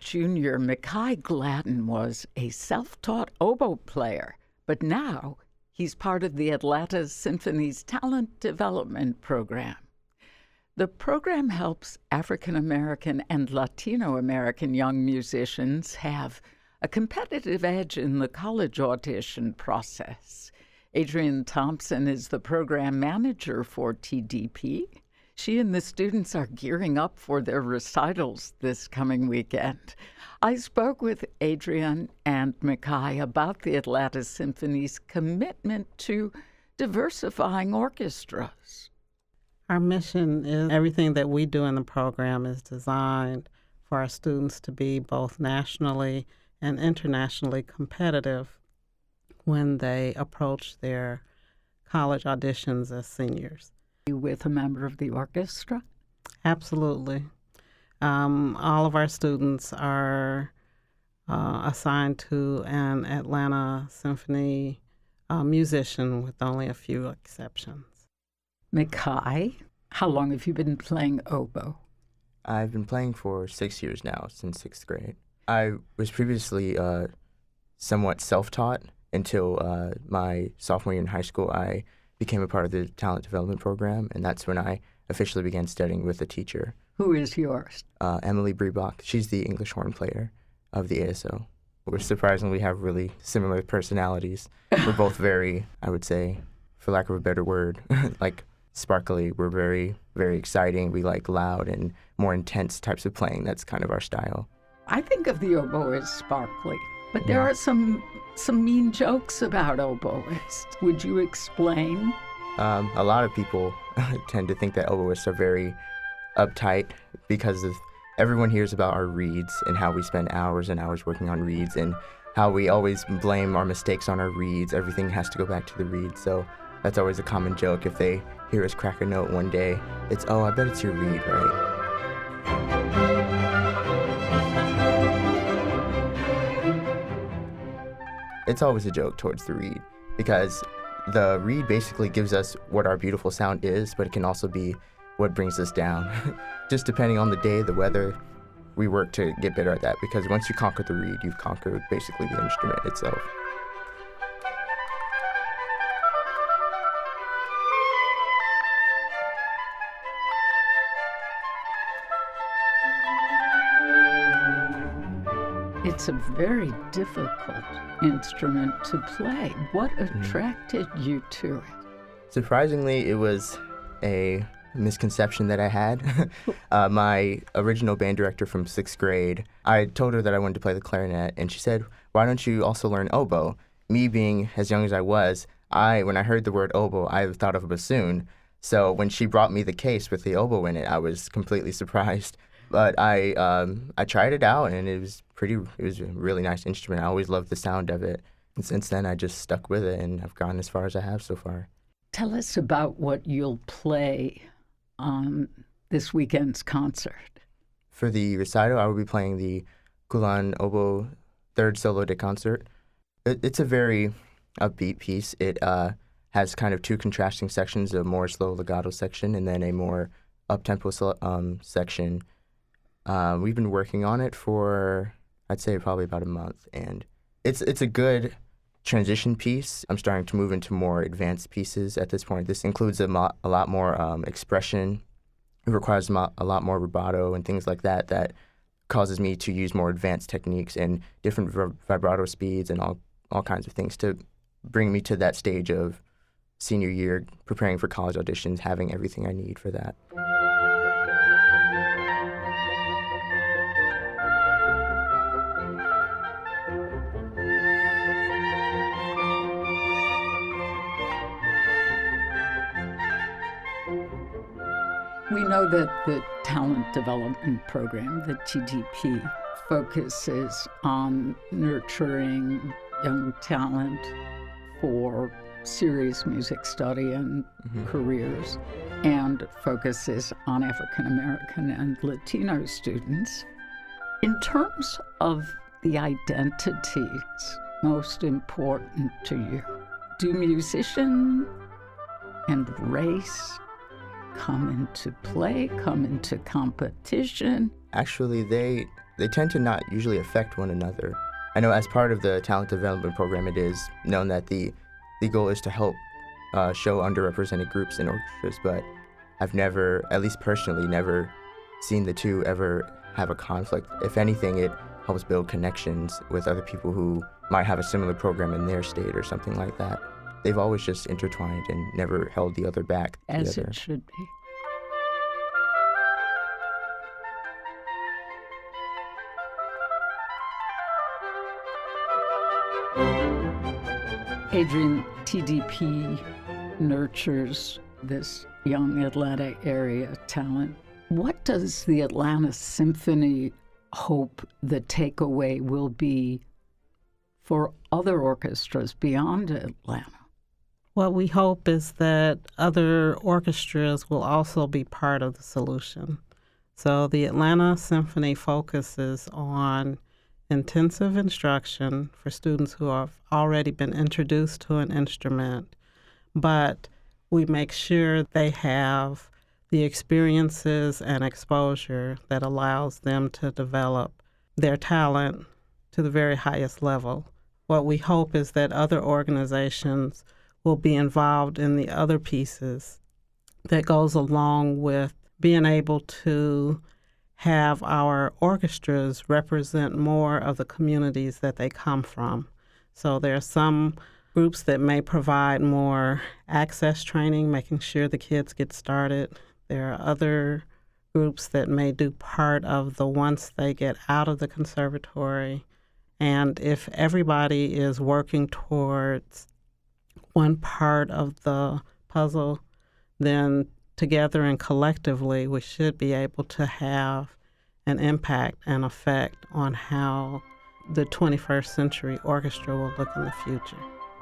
Jr., Mekhi Gladden was a self-taught oboe player, but now he's part of the Atlanta Symphony's Talent Development Program. The program helps African American and Latino American young musicians have a competitive edge in the college audition process. Adrienne Thompson is the program manager for TDP. She and the students are gearing up for their recitals this coming weekend. I spoke with Adrienne and Mekhi about the Atlanta Symphony's commitment to diversifying orchestras. Our mission is everything that we do in the program is designed for our students to be both nationally and internationally competitive when they approach their college auditions as seniors. With a member of the orchestra? Absolutely. All of our students are assigned to an Atlanta Symphony musician with only a few exceptions. Mekhi, how long have you been playing oboe? I've been playing for 6 years now, since 6th grade. I was previously somewhat self-taught until my sophomore year in high school. I became a part of the talent development program, and that's when I officially began studying with a teacher. Who is yours? Emily Briebach. She's the English horn player of the ASO. We're surprisingly have really similar personalities. We're both very, I would say, for lack of a better word, like sparkly. We're very, very exciting. We like loud and more intense types of playing. That's kind of our style. I think of the oboe as sparkly, but there are some mean jokes about oboists. Would you explain? A lot of people tend to think that oboists are very uptight because of everyone hears about our reeds and how we spend hours and hours working on reeds and how we always blame our mistakes on our reeds. Everything has to go back to the reeds. So that's always a common joke. If they hear us crack a note one day, it's, oh, I bet it's your reed, right? It's always a joke towards the reed because the reed basically gives us what our beautiful sound is, but it can also be what brings us down. Just depending on the day, the weather, we work to get better at that because once you conquer the reed, you've conquered basically the instrument itself. It's a very difficult instrument to play. What attracted you to it? Surprisingly, it was a misconception that I had. My original band director from 6th grade, I told her that I wanted to play the clarinet, and she said, why don't you also learn oboe? Me being as young as I was, when I heard the word oboe, I thought of a bassoon. So when she brought me the case with the oboe in it, I was completely surprised. But I tried it out, and it was a really nice instrument. I always loved the sound of it. And since then, I just stuck with it, and I've gone as far as I have so far. Tell us about what you'll play on this weekend's concert. For the recital, I will be playing the Kulan Oboe Third Solo de Concert. It's a very upbeat piece. It has kind of two contrasting sections, a more slow legato section and then a more up-tempo section. We've been working on it for, I'd say, probably about a month, and it's a good transition piece. I'm starting to move into more advanced pieces at this point. This includes a lot more expression. It requires a lot more rubato and things like that causes me to use more advanced techniques and different vibrato speeds and all kinds of things to bring me to that stage of senior year, preparing for college auditions, having everything I need for that. We know that the Talent Development Program, the TDP, focuses on nurturing young talent for serious music study and careers, and focuses on African American and Latino students. In terms of the identities most important to you, do musician and race come into play, come into competition? Actually, they they tend to not usually affect one another. I know as part of the talent development program, it is known that the goal is to help show underrepresented groups in orchestras, but I've never, at least personally, never seen the two ever have a conflict. If anything, it helps build connections with other people who might have a similar program in their state or something like that. They've always just intertwined and never held the other back. As it should be. Adrian, TDP nurtures this young Atlanta area talent. What does the Atlanta Symphony hope the takeaway will be for other orchestras beyond Atlanta? What we hope is that other orchestras will also be part of the solution. So the Atlanta Symphony focuses on intensive instruction for students who have already been introduced to an instrument, but we make sure they have the experiences and exposure that allows them to develop their talent to the very highest level. What we hope is that other organizations will be involved in the other pieces that goes along with being able to have our orchestras represent more of the communities that they come from. So there are some groups that may provide more access training, making sure the kids get started. There are other groups that may do part of the once they get out of the conservatory. And if everybody is working towards one part of the puzzle, then together and collectively, we should be able to have an impact and effect on how the 21st century orchestra will look in the future.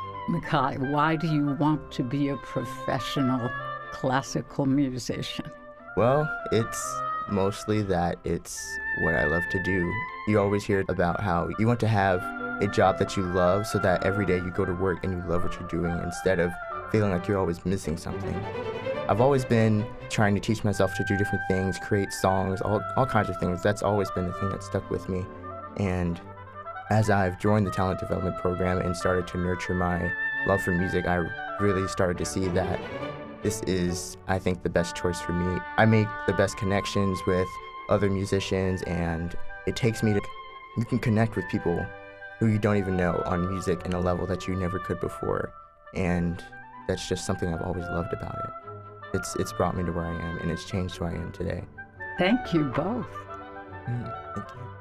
Mekhi, why do you want to be a professional classical musician? Well, it's mostly that it's what I love to do. You always hear about how you want to have a job that you love so that every day you go to work and you love what you're doing instead of feeling like you're always missing something. I've always been trying to teach myself to do different things, create songs, all kinds of things. That's always been the thing that stuck with me. And as I've joined the talent development program and started to nurture my love for music, I really started to see that this is, I think, the best choice for me. I make the best connections with other musicians, and it takes me to, you can connect with people who you don't even know on music in a level that you never could before. And that's just something I've always loved about it. It's brought me to where I am, and it's changed who I am today. Thank you both. Thank you.